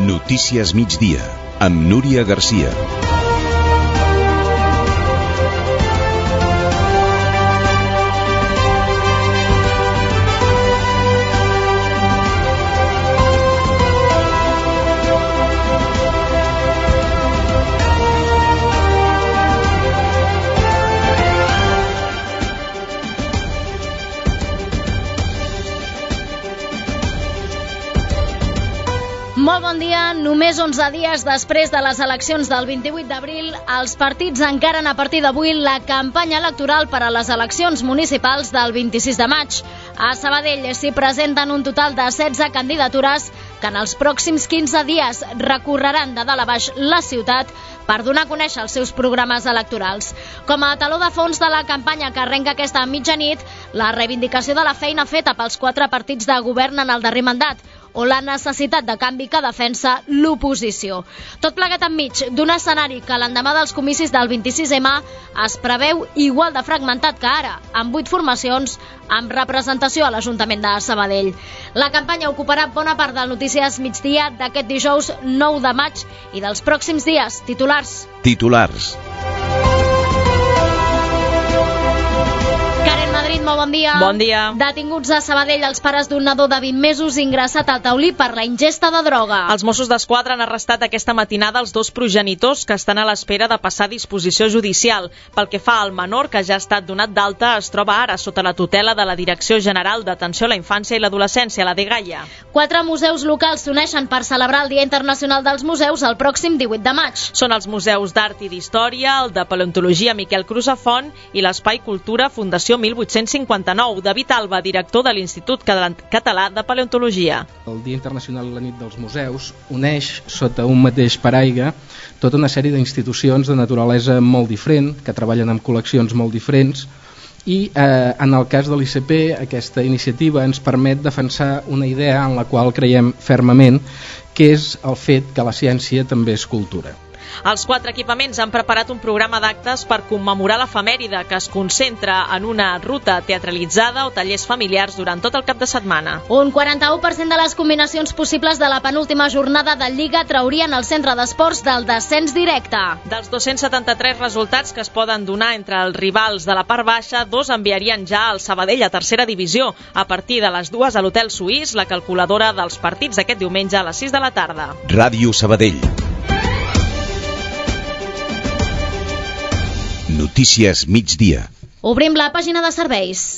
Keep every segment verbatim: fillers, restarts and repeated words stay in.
Notícies migdia, amb Núria Garcia. Molt bon dia. Només onze dies després de les eleccions del vint-i-vuit d'abril, els partits encaren a partir d'avui la campanya electoral per a les eleccions municipals del vint-i-sis de maig. A Sabadell s'hi presenten un total de setze candidatures que en els pròxims quinze dies recorreran de dalt a baix la ciutat per donar a conèixer els seus programes electorals. Com a taló de fons de la campanya que arrenca aquesta mitjanit, la reivindicació de la feina feta pels quatre partits de govern en el darrer mandat, o la necessitat de canvi que defensa l'oposició. Tot plegat enmig d'un escenari que l'endemà dels comicis del vint-i-sis ema es preveu igual de fragmentat que ara, amb vuit formacions amb representació a l'Ajuntament de Sabadell. La campanya ocuparà bona part del Notícies migdia d'aquest dijous nou de maig i dels pròxims dies. Titulars. Titulars. Molt bon dia. Bon dia. Detinguts a Sabadell els pares d'un nadó de vint mesos ingressat al taulí per la ingesta de droga. Els Mossos d'Esquadra han arrestat aquesta matinada els dos progenitors que estan a l'espera de passar a disposició judicial. Pel que fa al menor, que ja ha estat donat d'alta, es troba ara sota la tutela de la Direcció General d'Atenció a la Infància i l'Adolescència, la DGAIA. Quatre museus locals s'uneixen per celebrar el Dia Internacional dels Museus el pròxim divuit de maig. Són els Museus d'Art i d'Història, el de Paleontologia Miquel Crusafont i l'Espai Cultura Fundació mil vuit-cents cinquanta-nou. David Alba, director de l'Institut Català de Paleontologia. El Dia Internacional i la Nit dels Museus uneix sota un mateix paraigua tota una sèrie d'institucions de naturalesa molt diferent, que treballen amb col·leccions molt diferents, i eh, en el cas de l'I C P aquesta iniciativa ens permet defensar una idea en la qual creiem fermament, que és el fet que la ciència també és cultura. Els quatre equipaments han preparat un programa d'actes per commemorar l'efemèride, que es concentra en una ruta teatralitzada o tallers familiars durant tot el cap de setmana. Un quaranta-u per cent de les combinacions possibles de la penúltima jornada de Lliga traurien el centre d'esports del descens directe. Dels dos-cents setanta-tres resultats que es poden donar entre els rivals de la part baixa, dos enviarien ja al Sabadell a tercera divisió. A partir de les dues a l'Hotel Suís, la calculadora dels partits d'aquest diumenge a les sis de la tarda. Ràdio Sabadell. Notícies migdia. Obrim la pàgina de serveis.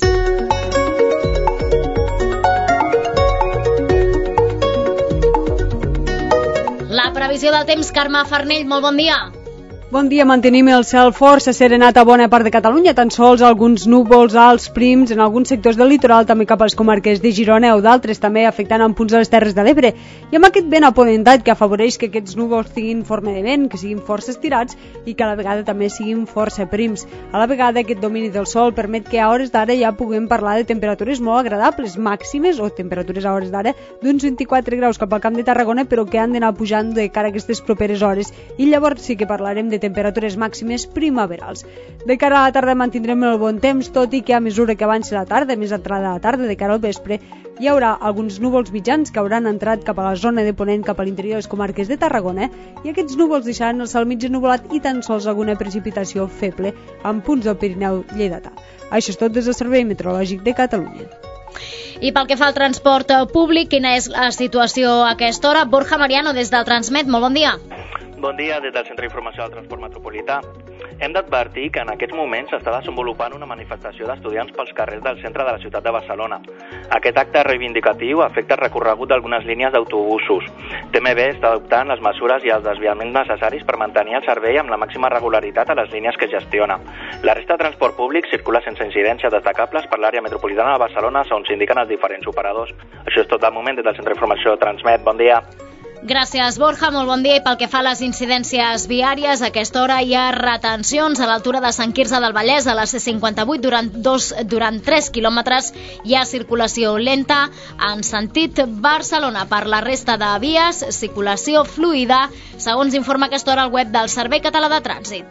La previsió del temps, Carme Farnell, molt bon dia. Bon dia, mantenim el cel força serenat a bona part de Catalunya, tan sols alguns núvols alts prims en alguns sectors del litoral, també cap a les comarques de Girona o d'altres, també afectant en punts de les Terres de l'Ebre. I amb aquest vent apodentat que afavoreix que aquests núvols tinguin forma de vent, que siguin força estirats i que a la vegada també siguin força prims. A la vegada aquest domini del sol permet que a hores d'ara ja puguem parlar de temperatures molt agradables, màximes o temperatures a hores d'ara d'uns vint-i-quatre graus cap al Camp de Tarragona, però que han d'anar pujant de cara a aquestes properes hores, i llavors sí que parlarem de temperatures màximes primaverals. De cara a la tarda mantindrem el bon temps, tot i que a mesura que avanci la tarda, més entrada a la tarda, de cara al vespre, hi haurà alguns núvols mitjans que hauran entrat cap a la zona de Ponent, cap a l'interior de les comarques de Tarragona, i aquests núvols deixaran el cel mig ennuvolat i tan sols alguna precipitació feble en punts del Pirineu lleidatà. Això és tot des del Servei Meteorològic de Catalunya. I pel que fa al transport públic, quina és la situació a aquesta hora? Borja Mariano, des del Transmet, molt bon dia. Bon dia, des del Centre d'Informació del Transport Metropolità. Hem d'advertir que en aquests moments s'està desenvolupant una manifestació d'estudiants pels carrers del centre de la ciutat de Barcelona. Aquest acte reivindicatiu afecta el recorregut d'algunes línies d'autobusos. T M B està adoptant les mesures i els desviaments necessaris per mantenir el servei amb la màxima regularitat a les línies que gestiona. La resta de transport públic circula sense incidències destacables per l'àrea metropolitana de Barcelona, on s'indiquen els diferents operadors. Això és tot de moment des del Centre d'Informació Transmet. Bon dia. Gràcies, Borja, molt bon dia. I pel que fa a les incidències viàries, a aquesta hora hi ha retencions a l'altura de Sant Quirze del Vallès, a la C cinquanta-vuit, durant, dos, durant tres quilòmetres. Hi ha circulació lenta en sentit Barcelona. Per la resta de vies, circulació fluida, segons informa a aquesta hora el web del Servei Català de Trànsit.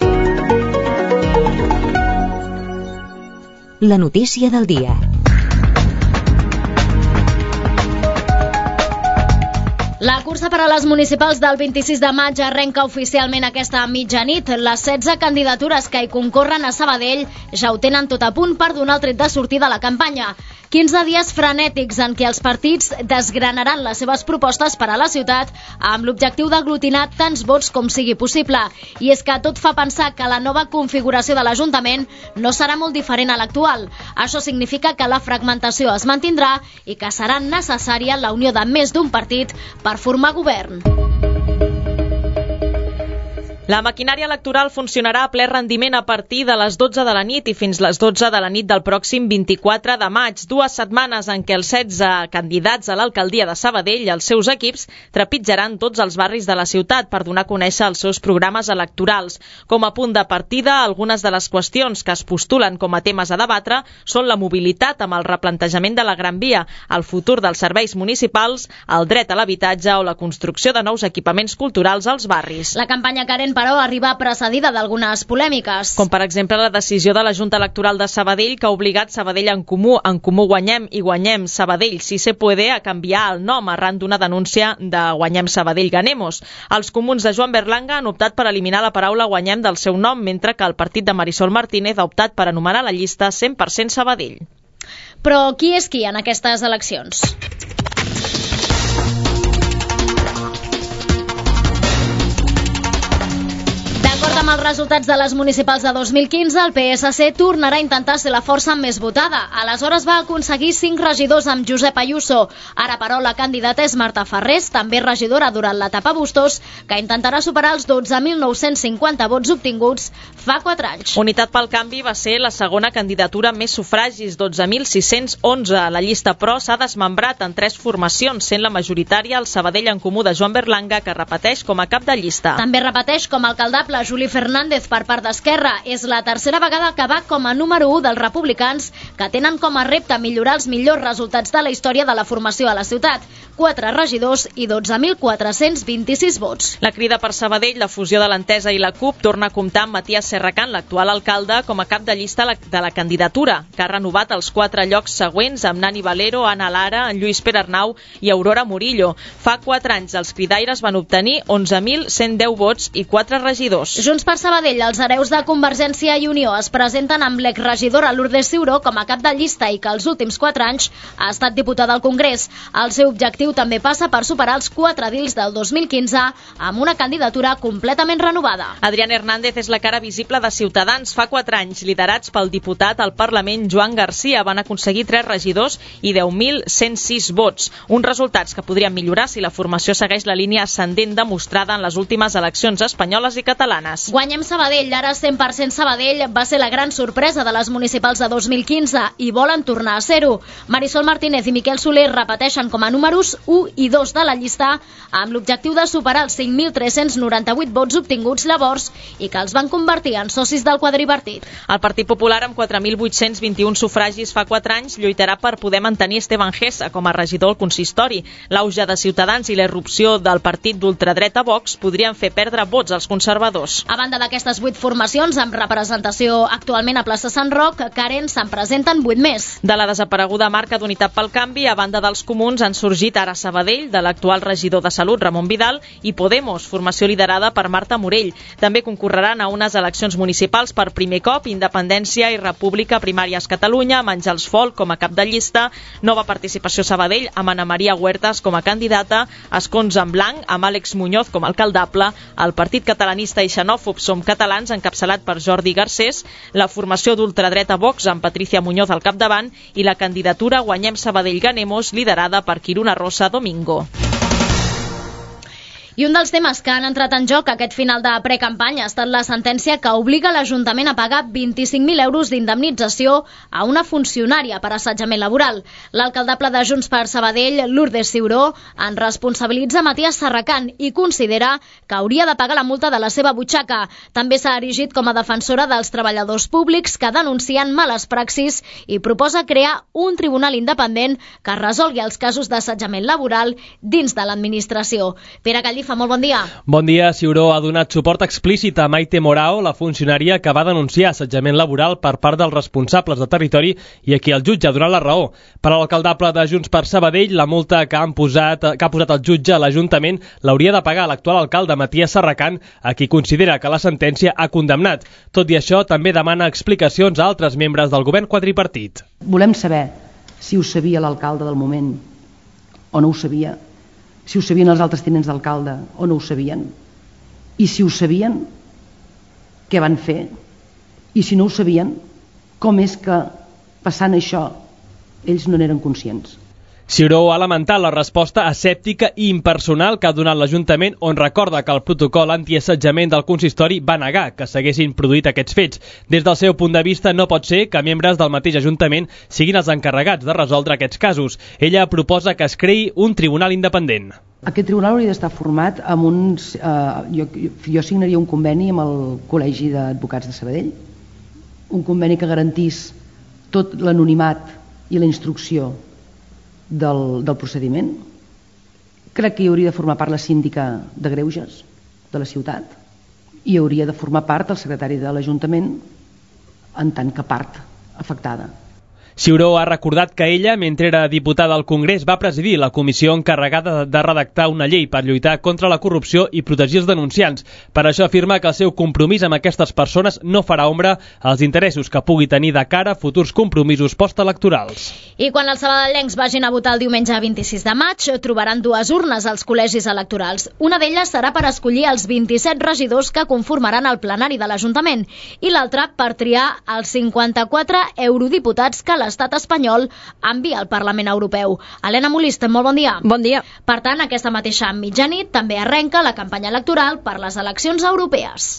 La notícia del dia. La cursa per a les municipals del vint-i-sis de maig arrenca oficialment aquesta mitjanit. Les setze candidatures que hi concorren a Sabadell ja ho tenen tot a punt per donar el tret de sortida a la campanya. quinze dies frenètics en què els partits desgranaran les seves propostes per a la ciutat amb l'objectiu d'aglutinar tants vots com sigui possible. I és que tot fa pensar que la nova configuració de l'Ajuntament no serà molt diferent a l'actual. Això significa que la fragmentació es mantindrà i que serà necessària la unió de més d'un partit per formar govern. La maquinària electoral funcionarà a ple rendiment a partir de les dotze de la nit i fins les dotze de la nit del pròxim vint-i-quatre de maig, dues setmanes en què els setze candidats a l'alcaldia de Sabadell i els seus equips trepitjaran tots els barris de la ciutat per donar a conèixer els seus programes electorals. Com a punt de partida, algunes de les qüestions que es postulen com a temes a debatre són la mobilitat amb el replantejament de la Gran Via, el futur dels serveis municipals, el dret a l'habitatge o la construcció de nous equipaments culturals als barris. La campanya Karen, però, arriba precedida d'algunes polèmiques. Com, per exemple, la decisió de la Junta Electoral de Sabadell que ha obligat Sabadell en Comú, en Comú Guanyem i Guanyem Sabadell si se puede a canviar el nom arran d'una denúncia de Guanyem Sabadell Ganemos. Els comuns de Joan Berlanga han optat per eliminar la paraula Guanyem del seu nom, mentre que el partit de Marisol Martínez ha optat per anomenar la llista cent per cent Sabadell. Però qui és qui en aquestes eleccions? D'acord amb els resultats de les municipals de dos mil quinze, el P S C tornarà a intentar ser la força més votada. Aleshores va aconseguir cinc regidors amb Josep Ayuso. Ara, però, la candidata és Marta Ferrés, també regidora durant l'etapa Bustos, que intentarà superar els dotze mil nou-cents cinquanta vots obtinguts fa quatre anys. Unitat pel Canvi va ser la segona candidatura amb més sufragis, dotze mil sis-cents onze. La llista, però, s'ha desmembrat en tres formacions, sent la majoritària el Sabadell en Comú de Joan Berlanga, que repeteix com a cap de llista. També repeteix com a alcaldable Juli Fernández per part d'Esquerra. És la tercera vegada que va com a número u dels republicans, que tenen com a repte millorar els millors resultats de la història de la formació a la ciutat. Quatre regidors i dotze mil quatre-cents vint-i-sis vots. La Crida per Sabadell, la fusió de l'Entesa i la CUP, torna a comptar amb Matías Serracant, l'actual alcalde, com a cap de llista de la candidatura, que ha renovat els quatre llocs següents amb Nani Valero, Anna Lara, Lluís Pere Arnau i Aurora Murillo. Fa quatre anys els cridaires van obtenir onze mil cent deu vots i quatre regidors. Junts per Sabadell, els hereus de Convergència i Unió es presenten amb l'exregidora Lourdes Ciuró com a cap de llista i que els últims quatre anys ha estat diputada al Congrés. El seu objectiu també passa per superar els quatre dils del dos mil quinze amb una candidatura completament renovada. Adrián Hernández és la cara visible de Ciutadans. Fa quatre anys, liderats pel diputat al Parlament Joan Garcia, van aconseguir tres regidors i deu mil cent sis vots. Uns resultats que podrien millorar si la formació segueix la línia ascendent demostrada en les últimes eleccions espanyoles i catalanes. Guanyem Sabadell, ara cent per cent Sabadell, va ser la gran sorpresa de les municipals de dos mil quinze i volen tornar a ser-ho. Marisol Martínez i Miquel Soler repeteixen com a números u i dos de la llista amb l'objectiu de superar els cinc mil tres-cents noranta-vuit vots obtinguts llavors i que els van convertir en socis del quadripartit. El Partit Popular, amb quatre mil vuit-cents vint-i-un sufragis fa quatre anys, lluitarà per poder mantenir Esteban Gessa com a regidor al consistori. L'auge de Ciutadans i la irrupció del partit d'ultradreta Vox podrien fer perdre vots als conservadors. A banda d'aquestes vuit formacions amb representació actualment a plaça Sant Roc, Karen, se'n presenten vuit més. De la desapareguda marca d'Unitat pel Canvi, a banda dels comuns, han sorgit ara Sabadell, de l'actual regidor de Salut, Ramon Vidal, i Podemos, formació liderada per Marta Morell. També concorreran a unes eleccions municipals per primer cop Independència i República Primàries Catalunya, amb Àngels Folk com a cap de llista, Nova Participació Sabadell, amb Ana Maria Huertas com a candidata, Escons en Blanc, amb Àlex Muñoz com a alcaldable, el Partit Catalanista i Xenòfob Som Catalans, encapçalat per Jordi Garcés, la formació d'ultradreta Vox, amb Patricia Muñoz al capdavant, i la candidatura Guanyem Sabadell Ganemos, liderada per Quiruna Rosa Domingo. I un dels temes que han entrat en joc aquest final de precampanya ha estat la sentència que obliga l'Ajuntament a pagar vint-i-cinc mil euros d'indemnització a una funcionària per assetjament laboral. L'alcaldable de Junts per Sabadell, Lourdes Ciuró, en responsabilitza Matías Serracant i considera que hauria de pagar la multa de la seva butxaca. També s'ha erigit com a defensora dels treballadors públics que denuncien males praxis i proposa crear un tribunal independent que resolgui els casos d'assetjament laboral dins de l'administració. Pere Callí Tarifa, molt bon dia. Bon dia. Ciuró ha donat suport explícit a Maite Morao, la funcionària que va denunciar assetjament laboral per part dels responsables de territori i a qui el jutge ha donat la raó. Per a l'alcaldable de Junts per Sabadell, la multa que, han posat, que ha posat el jutge a l'Ajuntament l'hauria de pagar l'actual alcalde Matías Serracant, a qui considera que la sentència ha condemnat. Tot i això, també demana explicacions a altres membres del govern quadripartit. Volem saber si ho sabia l'alcalde del moment o no ho sabia, si ho sabien els altres tinents d'alcalde o no ho sabien, i si ho sabien, què van fer, i si no ho sabien, com és que passant això ells no n'eren conscients. Ciuró ha lamentat la resposta asèptica i impersonal que ha donat l'Ajuntament, on recorda que el protocol antiassetjament del consistori va negar que s'haguessin produït aquests fets. Des del seu punt de vista, no pot ser que membres del mateix Ajuntament siguin els encarregats de resoldre aquests casos. Ella proposa que es creï un tribunal independent. Aquest tribunal hauria d'estar format amb uns... Eh, jo, jo signaria un conveni amb el Col·legi d'Advocats de Sabadell, un conveni que garantís tot l'anonimat i la instrucció Del, del procediment. Crec que hi hauria de formar part la síndica de Greuges de la ciutat i hi hauria de formar part el secretari de l'Ajuntament en tant que part afectada. Ciuró ha recordat que ella, mentre era diputada al Congrés, va presidir la comissió encarregada de redactar una llei per lluitar contra la corrupció i protegir els denunciants. Per això afirma que el seu compromís amb aquestes persones no farà ombra als interessos que pugui tenir de cara a futurs compromisos postelectorals. I quan els sabadellencs vagin a votar el diumenge vint-i-sis de maig, trobaran dues urnes als col·legis electorals. Una d'elles serà per escollir els vint-i-set regidors que conformaran el plenari de l'Ajuntament i l'altra per triar els cinquanta-quatre eurodiputats que l'estat espanyol envia al Parlament Europeu. Helena Molist, molt bon dia. Bon dia. Per tant, aquesta mateixa mitjanit també arrenca la campanya electoral per les eleccions europees.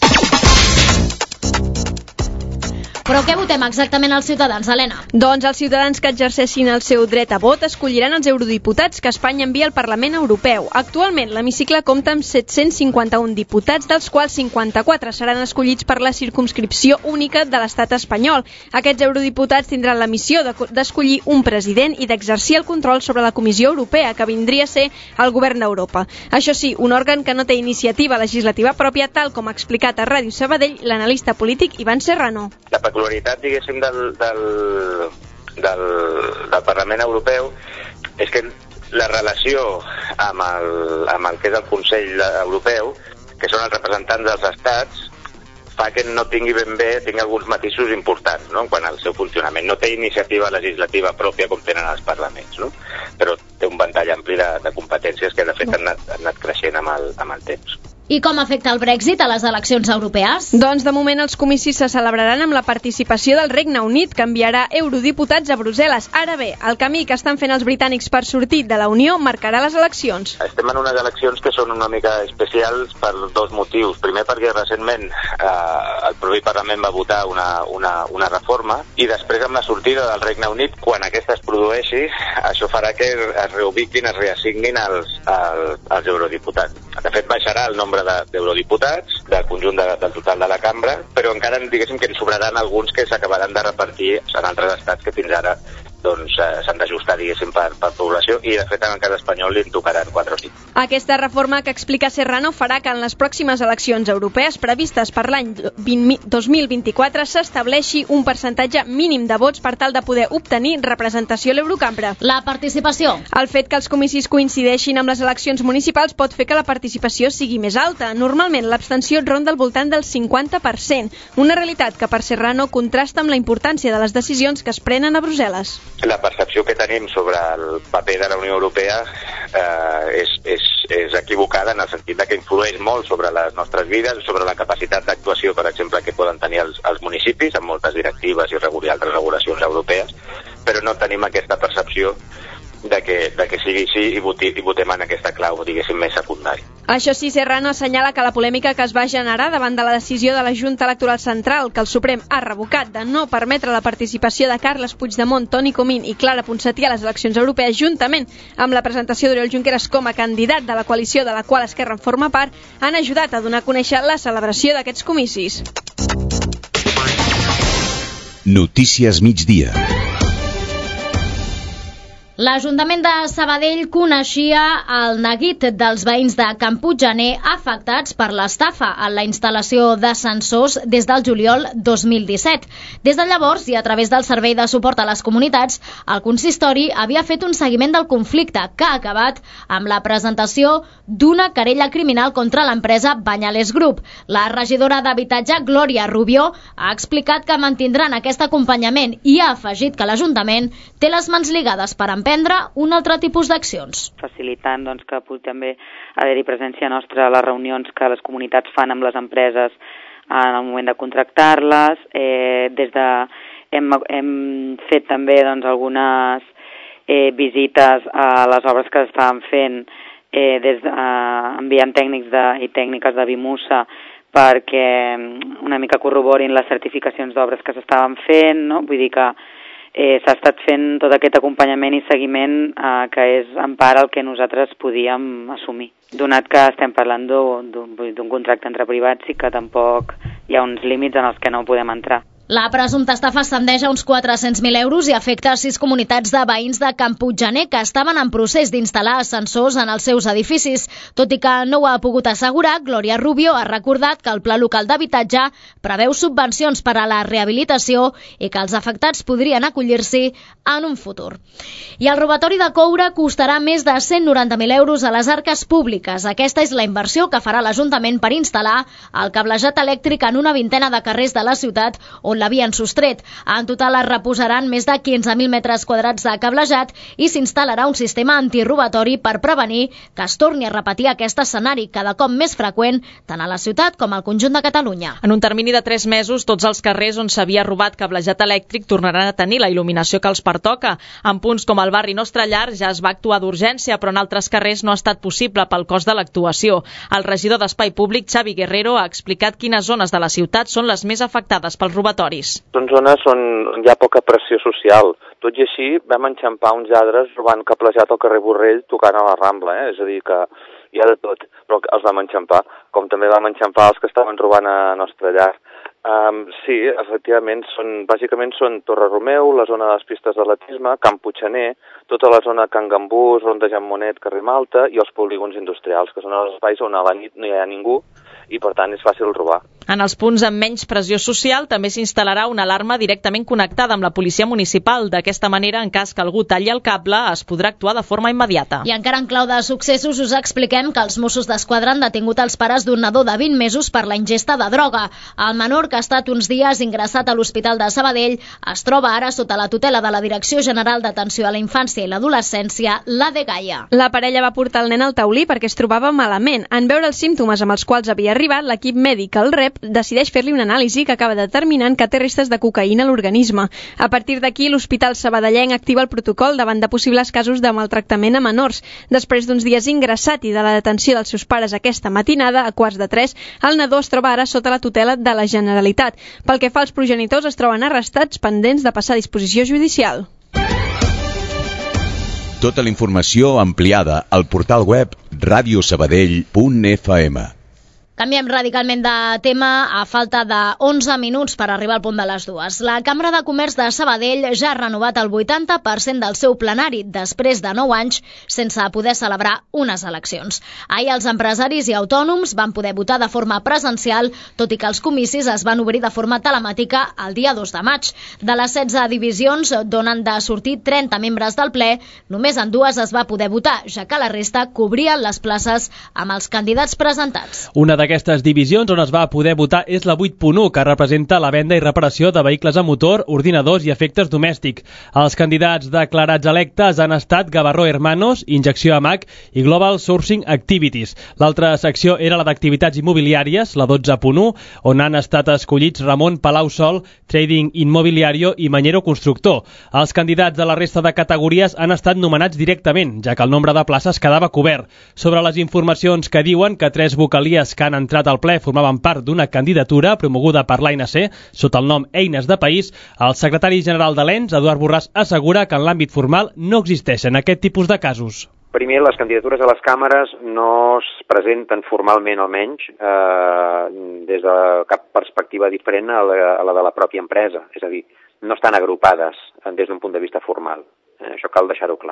Però què votem exactament els ciutadans, Helena? Doncs els ciutadans que exerceixin el seu dret a vot escolliran els eurodiputats que Espanya envia al Parlament Europeu. Actualment, l'hemicicle compta amb set-cents cinquanta-un diputats, dels quals cinquanta-quatre seran escollits per la circumscripció única de l'estat espanyol. Aquests eurodiputats tindran la missió d'escollir un president i d'exercir el control sobre la Comissió Europea, que vindria a ser el govern d'Europa. Això sí, un òrgan que no té iniciativa legislativa pròpia, tal com ha explicat a Ràdio Sabadell l'analista polític Ivan Serrano. La peculiaritat, diguéssim, del, del, del, del Parlament Europeu és que la relació amb el, amb el que és el Consell Europeu, que són els representants dels estats, fa que no tingui ben bé, tingui alguns matisos importants, no?, en quant al seu funcionament. No té iniciativa legislativa pròpia com tenen els parlaments, no?, però té un ventall ampli de, de competències que de fet han anat, han anat creixent amb el, amb el temps. I com afecta el Brexit a les eleccions europees? Doncs de moment els comicis se celebraran amb la participació del Regne Unit, que enviarà eurodiputats a Brussel·les. Ara bé, el camí que estan fent els britànics per sortir de la Unió marcarà les eleccions. Estem en unes eleccions que són una mica especials per dos motius. Primer, perquè recentment eh, el propi Parlament va votar una, una, una reforma i després amb la sortida del Regne Unit, quan aquesta es produeixi, això farà que es reubiquin, es reassignin els, els, els eurodiputats. De fet, baixarà el nombre d'eurodiputats del conjunt de, del total de la cambra, però encara diguéssim que en sobraran alguns que s'acabaran de repartir en altres estats que fins ara doncs eh, s'han d'ajustar, diguéssim, per, per població, i de fet en el cas espanyol li en tocaran quatre o cinc. Aquesta reforma que explica Serrano farà que en les pròximes eleccions europees previstes per l'any dos mil vint-i-quatre s'estableixi un percentatge mínim de vots per tal de poder obtenir representació a l'Eurocambra. La participació. El fet que els comicis coincideixin amb les eleccions municipals pot fer que la participació sigui més alta. Normalment l'abstenció ronda al voltant del cinquanta per cent, una realitat que per Serrano contrasta amb la importància de les decisions que es prenen a Brussel·les. La percepció que tenim sobre el paper de la Unió Europea eh, és, és, és equivocada en el sentit de que influeix molt sobre les nostres vides, sobre la capacitat d'actuació, per exemple, que poden tenir els, els municipis, amb moltes directives i altres regulacions europees, però no tenim aquesta percepció de que, de que sigui així i, voti, i votem en aquesta clau, diguéssim, més secundària. Això sí, Serrano assenyala que la polèmica que es va generar davant de la decisió de la Junta Electoral Central, que el Suprem ha revocat, de no permetre la participació de Carles Puigdemont, Toni Comín i Clara Ponsatí a les eleccions europees, juntament amb la presentació d'Oriol Junqueras com a candidat de la coalició de la qual Esquerra en forma part, han ajudat a donar a conèixer la celebració d'aquests comicis. Notícies migdia. L'Ajuntament de Sabadell coneixia el neguit dels veïns de Can Puiggener afectats per l'estafa en la instal·lació d'ascensors des del juliol dos mil disset. Des de llavors, i a través del Servei de Suport a les Comunitats, el consistori havia fet un seguiment del conflicte que ha acabat amb la presentació d'una querella criminal contra l'empresa Banyales Group. La regidora d'Habitatge, Glòria Rubió, ha explicat que mantindran aquest acompanyament i ha afegit que l'Ajuntament té les mans lligades per emprendre un altre tipus d'accions. Facilitant doncs, que pugui també haver-hi presència nostra a les reunions que les comunitats fan amb les empreses en el moment de contractar-les. Eh, des de, hem, hem fet també doncs, algunes eh, visites a les obres que estaven fent, eh, des de, eh, enviant tècnics de, i tècniques de Bimusa perquè una mica corroborin les certificacions d'obres que s'estaven fent, no? Vull dir que Eh, s'ha estat fent tot aquest acompanyament i seguiment eh, que és en part el que nosaltres podíem assumir. Donat que estem parlant d'un contracte entre privats i que tampoc hi ha uns límits en els que no podem entrar. La presumpta estafa ascendeix a uns quatre-cents mil euros i afecta a sis comunitats de veïns de Can Puiggener que estaven en procés d'instal·lar ascensors en els seus edificis. Tot i que no ho ha pogut assegurar, Glòria Rubio ha recordat que el Pla Local d'Habitatge preveu subvencions per a la rehabilitació i que els afectats podrien acollir-s'hi en un futur. I el robatori de coure costarà més de cent noranta mil euros a les arques públiques. Aquesta és la inversió que farà l'Ajuntament per instal·lar el cablejat elèctric en una vintena de carrers de la ciutat on l'havien sostret. En total es reposaran més de quinze mil metres quadrats de cablejat i s'instal·larà un sistema antirobatori per prevenir que es torni a repetir aquest escenari cada cop més freqüent tant a la ciutat com al conjunt de Catalunya. En un termini de tres mesos, tots els carrers on s'havia robat cablejat elèctric tornaran a tenir la il·luminació que els pertoca. En punts com el barri Nostre Llar ja es va actuar d'urgència, però en altres carrers no ha estat possible pel cost de l'actuació. El regidor d'Espai Públic, Xavi Guerrero, ha explicat quines zones de la ciutat són les més afectades pels robatoris. Són zones on hi ha poca pressió social. Tot i així vam enxampar uns lladres robant cablejat al carrer Borrell tocant a la Rambla, eh? És a dir que hi ha de tot, però els vam enxampar, com també vam enxampar els que estaven robant a Nostre Llar. Um, sí, efectivament, són, bàsicament són Torre Romeu, la zona de les pistes d'atletisme, Can Puiggener, tota la zona Can Gambús, Ronda Jan Monet, carrer Malta i els polígons industrials, que són els espais on a la nit no hi ha ningú i per tant és fàcil robar. En els punts amb menys pressió social també s'instal·larà una alarma directament connectada amb la policia municipal. D'aquesta manera, en cas que algú talli el cable, es podrà actuar de forma immediata. I encara en clau de successos us expliquem que els Mossos d'Esquadra han detingut els pares d'un nadó de vint mesos per la ingesta de droga. El menor, que ha estat uns dies ingressat a l'Hospital de Sabadell, es troba ara sota la tutela de la Direcció General d'Atenció a la Infància i l'Adolescència, la Dgaia. La parella va portar el nen al taulí perquè es trobava malament. En veure els símptomes amb els quals havia arribat, l'equip mèdic, el R E P, decideix fer-li una anàlisi que acaba determinant que té restes de cocaïna a l'organisme. A partir d'aquí, l'Hospital Sabadellenc activa el protocol davant de possibles casos de maltractament a menors. Després d'uns dies ingressat i de la detenció dels seus pares aquesta matinada, a quarts de tres, el nadó es troba ara sota la tutela de la Generalitat. Pel que fa als progenitors, es troben arrestats pendents de passar a disposició judicial. Tota la informació ampliada al portal web radio sabadell punt f m. Canviem radicalment de tema a falta de onze minuts per arribar al punt de les dues. La Cambra de Comerç de Sabadell ja ha renovat el vuitanta per cent del seu plenari després de nou anys sense poder celebrar unes eleccions. Ahir els empresaris i autònoms van poder votar de forma presencial, tot i que els comicis es van obrir de forma telemàtica el dia dos de maig. De les setze divisions d'on han de sortir trenta membres del ple, només en dues es va poder votar, ja que la resta cobrien les places amb els candidats presentats. Una de Aquestes divisions on es va poder votar és la vuit punt u, que representa la venda i reparació de vehicles a motor, ordinadors i efectes domèstics. Els candidats declarats electes han estat Gavarró Hermanos, Injecció Amac i Global Sourcing Activities. L'altra secció era la d'activitats immobiliàries, la dotze punt u, on han estat escollits Ramon Palau Sol, Trading Immobiliario i Mañero Constructor. Els candidats de la resta de categories han estat nomenats directament, ja que el nombre de places quedava cobert. Sobre les informacions que diuen que tres vocalies que han entrat al ple formaven part d'una candidatura promoguda per l'A N C sota el nom Eines de País, el secretari general de l'E N S, Eduard Borràs, assegura que en l'àmbit formal no existeixen aquest tipus de casos. Primer, les candidatures a les càmeres no es presenten formalment, almenys, eh, des de cap perspectiva diferent a la, a la de la pròpia empresa. És a dir, no estan agrupades des d'un punt de vista formal. Eh, això cal deixar-ho clar.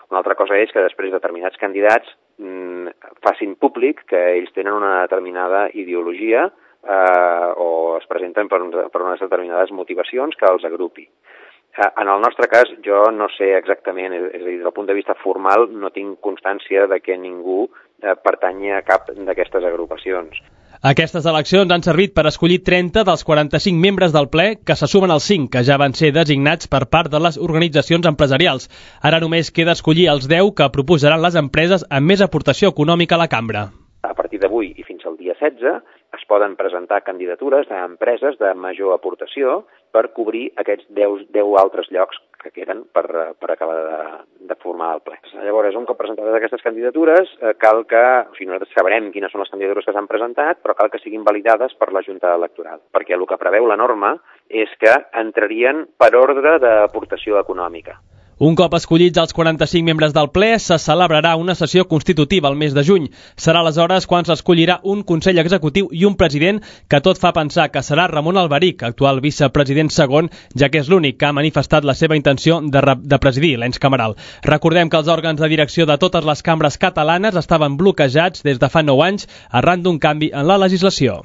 Una altra cosa és que després determinats candidats mm, facin públic que ells tenen una determinada ideologia eh, o es presenten per, per unes determinades motivacions que els agrupi. Eh, en el nostre cas, jo no sé exactament, és, és a dir, des del punt de vista formal, no tinc constància de que ningú eh, pertanyi a cap d'aquestes agrupacions. Aquestes eleccions han servit per escollir trenta dels quaranta-cinc membres del ple, que se sumen als cinc que ja van ser designats per part de les organitzacions empresarials. Ara només queda escollir els deu que proposaran les empreses amb més aportació econòmica a la cambra. A partir d'avui i fins al dia setze es poden presentar candidatures d'empreses de major aportació per cobrir aquests deu altres llocs que queden per, per acabar de, de formar el ple. Llavors, un cop presentades aquestes candidatures, eh, cal que, o sigui, nosaltres sabrem quines són les candidatures que s'han presentat, però cal que siguin validades per la Junta Electoral, perquè el que preveu la norma és que entrarien per ordre d'aportació econòmica. Un cop escollits els quaranta-cinc membres del ple, se celebrarà una sessió constitutiva el mes de juny. Serà aleshores quan s'escollirà un Consell Executiu i un president, que tot fa pensar que serà Ramon Alberic, actual vicepresident segon, ja que és l'únic que ha manifestat la seva intenció de, de presidir l'ens cameral. Recordem que els òrgans de direcció de totes les cambres catalanes estaven bloquejats des de fa nou anys arran d'un canvi en la legislació.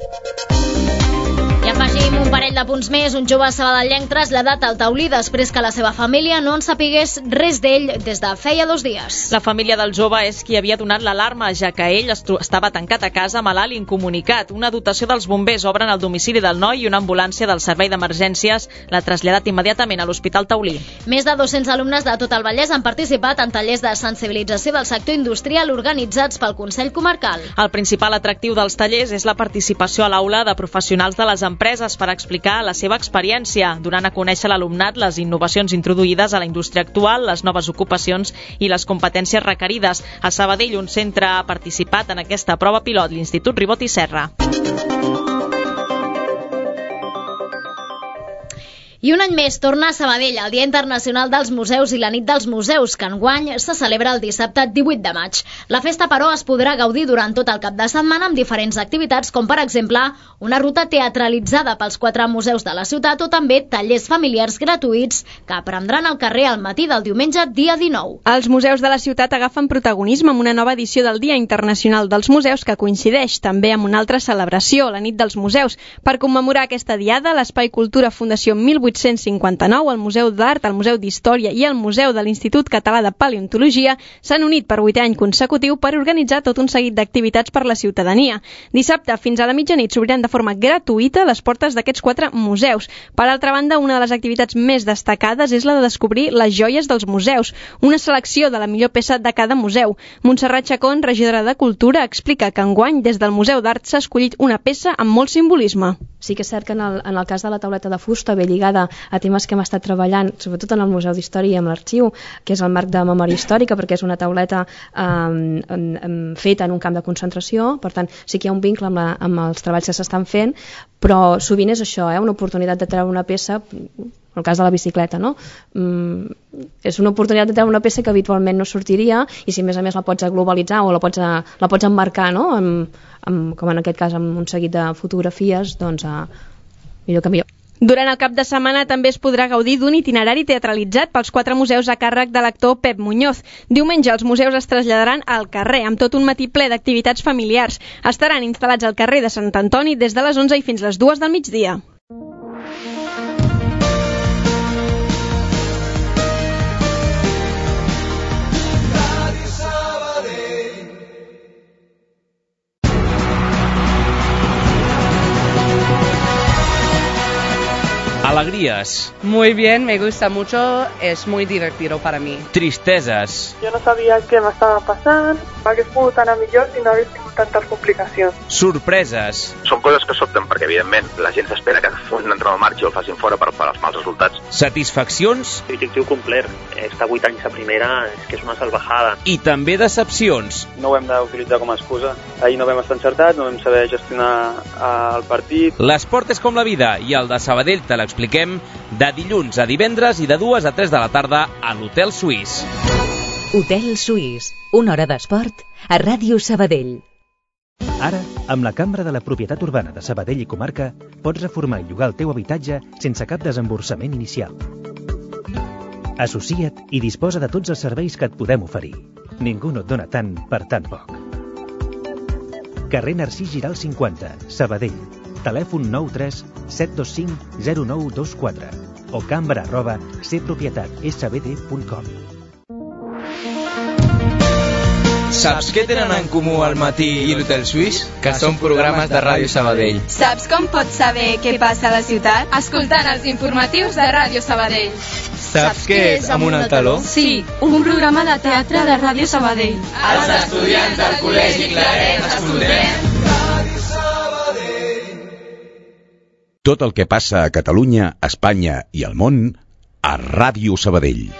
I afegim un parell de punts més. Un jove sabadellenc traslladat al Taulí després que la seva família no en sapigués res d'ell des de feia dos dies. La família del jove és qui havia donat l'alarma, ja que ell estava tancat a casa malalt i incomunicat. Una dotació dels bombers obren al domicili del noi i una ambulància del servei d'emergències l'ha traslladat immediatament a l'Hospital Taulí. Més de dos-cents alumnes de tot el Vallès han participat en tallers de sensibilització del sector industrial organitzats pel Consell Comarcal. El principal atractiu dels tallers és la participació a l'aula de professionals de les empreses per explicar la seva experiència, donant a conèixer a l'alumnat les innovacions introduïdes a la indústria actual, les noves ocupacions i les competències requerides. A Sabadell, un centre ha participat en aquesta prova pilot, l'Institut Ribot i Serra. I un any més torna a Sabadell el Dia Internacional dels Museus i la Nit dels Museus, que enguany se celebra el dissabte divuit de maig. La festa, però, es podrà gaudir durant tot el cap de setmana amb diferents activitats, com per exemple una ruta teatralitzada pels quatre museus de la ciutat o també tallers familiars gratuïts que prendran al carrer al matí del diumenge dia dinou. Els museus de la ciutat agafen protagonisme amb una nova edició del Dia Internacional dels Museus que coincideix també amb una altra celebració, la Nit dels Museus. Per commemorar aquesta diada, l'Espai Cultura Fundació mil vuit-cents cinquanta-nou, el Museu d'Art, el Museu d'Història i el Museu de l'Institut Català de Paleontologia s'han unit per vuitè any consecutiu per organitzar tot un seguit d'activitats per la ciutadania. Dissabte fins a la mitjanit s'obriran de forma gratuïta les portes d'aquests quatre museus. Per altra banda, una de les activitats més destacades és la de descobrir les joies dels museus, una selecció de la millor peça de cada museu. Montserrat Chacón, regidora de Cultura, explica que enguany des del Museu d'Art s'ha escollit una peça amb molt simbolisme. Sí que és cert que en el, en el cas de la tauleta de fusta ve lligada a temes que hem estat treballant, sobretot en el Museu d'Història i amb l'Arxiu, que és el marc de memòria històrica, perquè és una tauleta eh, en, en, feta en un camp de concentració, per tant sí que hi ha un vincle amb, la, amb els treballs que s'estan fent, però sovint és això, eh, una oportunitat de treure una peça, en el cas de la bicicleta, no? Mm, és una oportunitat de treure una peça que habitualment no sortiria i si a més a més la pots globalitzar o la pots, la pots emmarcar, no? Amb, amb, com en aquest cas amb un seguit de fotografies, doncs eh, millor que millor. Durant el cap de setmana també es podrà gaudir d'un itinerari teatralitzat pels quatre museus a càrrec de l'actor Pep Muñoz. Diumenge els museus es traslladaran al carrer amb tot un matí ple d'activitats familiars. Estaran instal·lats al carrer de Sant Antoni des de les onze i fins les dues del migdia. Alegrías. Muy bien, me gusta mucho, es muy divertido para mí. Tristezas. Yo no sabía qué me estaba pasando, hagués pogut anar millor si no hagués tingut tantes complicacions. Sorpreses. Són coses que sobten perquè, evidentment, la gent s'espera que un entrenador marxi o el facin fora per, per als mals resultats. Satisfaccions. Objectiu complert. Estar vuit anys a primera és que és una salvajada. I també decepcions. No ho hem d'utilitzar com a excusa. Ahir no vam estar encertats, no vam saber gestionar el partit. L'esport és com la vida i el de Sabadell te l'expliquem de dilluns a divendres i de dues a tres de la tarda a l'Hotel Suís. Hotel Suís, una hora d'esport a Ràdio Sabadell. Ara, amb la Cambra de la Propietat Urbana de Sabadell i Comarca, pots reformar i llogar el teu habitatge sense cap desemborsament inicial. Associa't i disposa de tots els serveis que et podem oferir. Ningú no et dona tant per tan poc. Carrer Narcís Giral cinquanta, Sabadell. Telèfon nou tres set dos cinc zero nou dos quatre o cambra arroba cpropietat.sbd punt com. Saps què tenen en comú el Matí i l'Hotel Suís? Que són programes de Ràdio Sabadell. Saps com pots saber què passa a la ciutat? Escoltant els informatius de Ràdio Sabadell. Saps què és Amunt al Taló? Sí, un programa de teatre de Ràdio Sabadell. Els estudiants del Col·legi Claret escoltem tot el que passa a Catalunya, Espanya i al món a Ràdio Sabadell.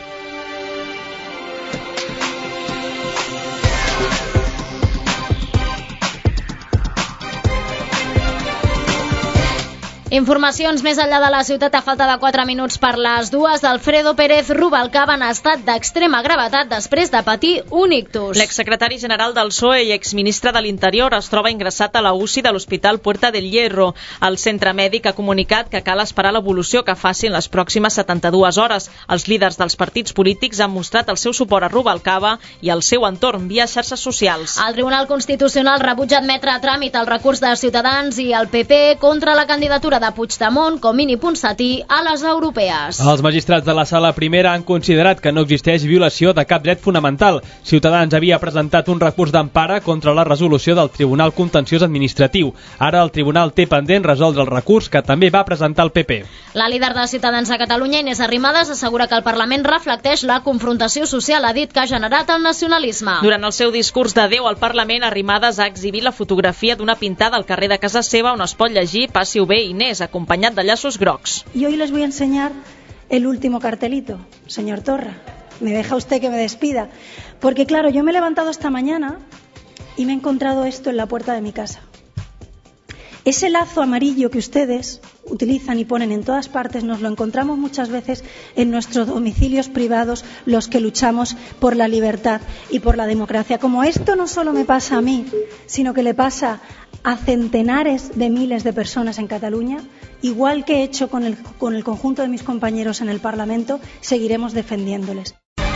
Informacions més enllà de la ciutat a falta de quatre minuts per les dues. Alfredo Pérez Rubalcaba en estat d'extrema gravetat després de patir un ictus. L'exsecretari general del P S O E i exministre de l'Interior es troba ingressat a la U C I de l'Hospital Puerta del Hierro. El centre mèdic ha comunicat que cal esperar l'evolució que facin les pròximes setanta-dues hores. Els líders dels partits polítics han mostrat el seu suport a Rubalcaba i al seu entorn via xarxes socials. El Tribunal Constitucional rebutja admetre a tràmit el recurs de Ciutadans i el P P contra la candidatura de Puigdemont, Comín i Ponsatí a les europees. Els magistrats de la sala primera han considerat que no existeix violació de cap dret fonamental. Ciutadans havia presentat un recurs d'empara contra la resolució del Tribunal Contenciós Administratiu. Ara el tribunal té pendent resoldre el recurs que també va presentar el P P. La líder de Ciutadans a Catalunya, Inés Arrimadas, assegura que el Parlament reflecteix la confrontació social, ha dit que ha generat el nacionalisme. Durant el seu discurs d'adeu al Parlament, Arrimadas ha exhibit la fotografia d'una pintada al carrer de casa seva on es pot llegir "Passi-ho bé, Inés", acompañat de llazos grocs. Y hoy les voy a enseñar el último cartelito, señor Torra. Me deja usted que me despida. Porque claro, yo me he levantado esta mañana y me he encontrado esto en la puerta de mi casa. Ese lazo amarillo que ustedes utilizan y ponen en todas partes, nos lo encontramos muchas veces en nuestros domicilios privados, los que luchamos por la libertad y por la democracia. Como esto no solo me pasa a mí, sino que le pasa a centenares de miles de personas en Cataluña, igual que he hecho con el, con el conjunto de mis compañeros en el Parlamento, seguiremos defendiéndoles.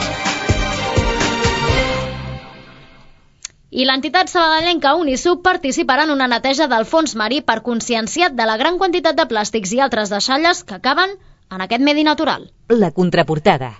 I l'entitat sabadellenca Unisub participarà en una neteja del fons marí per conscienciar de la gran quantitat de plàstics i altres deixalles que acaben en aquest medi natural. La contraportada.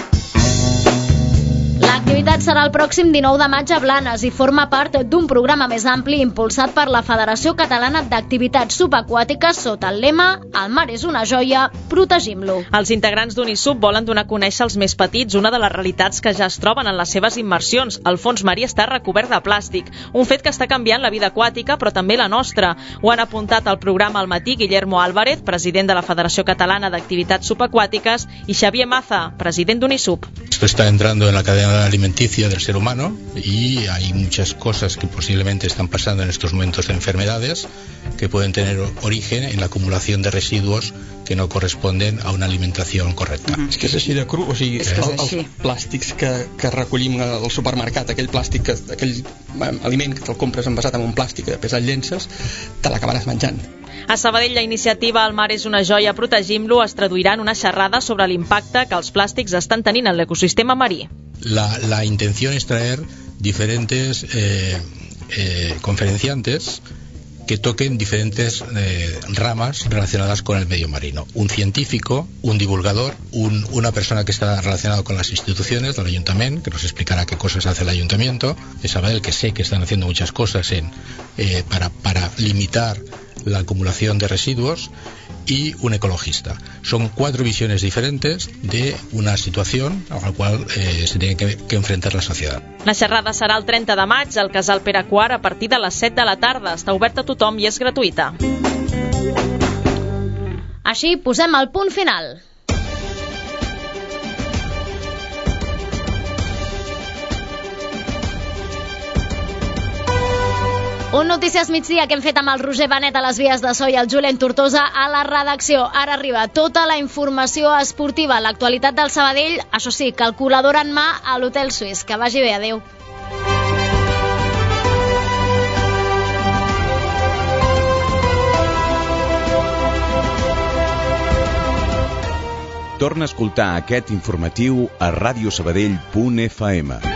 L'activitat serà el pròxim dinou de maig a Blanes i forma part d'un programa més ampli impulsat per la Federació Catalana d'Activitats Subaquàtiques sota el lema "El mar és una joia, protegim-lo". Els integrants d'Unisub volen donar a conèixer als més petits una de les realitats que ja es troben en les seves immersions. El fons marí està recobert de plàstic, un fet que està canviant la vida aquàtica però també la nostra. Ho han apuntat al programa al matí Guillermo Álvarez, president de la Federació Catalana d'Activitats Subaquàtiques, i Xavier Maza, president d'Unisub. Esto está entrando en la cadena alimenticia del ser humano y hay muchas cosas que posiblemente están pasando en estos momentos de enfermedades que pueden tener origen en la acumulación de residuos que no corresponden a una alimentación correcta. Mm-hmm. És que és així de cru, o sigui, és que és el, els plàstics que, que recollim al supermercat, aquell plàstic, que, aquell aliment que te'l compres envasat en un plàstic que després el llences, te l'acabaràs menjant. A Sabadell, la iniciativa El mar és una joia, protegim-lo es traduirà en una xerrada sobre l'impacte que els plàstics estan tenint en l'ecosistema marí. La, la intención es traer diferentes eh, eh, conferenciantes que toquen diferentes eh, ramas relacionadas con el medio marino. Un científico, un divulgador, un, una persona que está relacionada con las instituciones del ayuntamiento, que nos explicará qué cosas hace el ayuntamiento, de Sabadell, que sé que están haciendo muchas cosas en, eh, para, para limitar la acumulación de residuos, y un ecologista. Son cuatro visiones diferentes de una situación a la cual eh, se tiene que, que enfrentar la sociedad. La xerrada serà el trenta de maig al Casal Pere quart a partir de les set de la tarda. Està oberta a tothom i és gratuïta. Així posem el punt final. Un Notícies migdia que hem fet amb el Roger Benet a les vies de so i el Julen Tortosa a la redacció. Ara arriba tota la informació esportiva, l'actualitat del Sabadell, això sí, calculadora en mà a l'Hotel Suís. Que vagi bé, adeu. Torna a escoltar aquest informatiu a radiosabadell punt f m.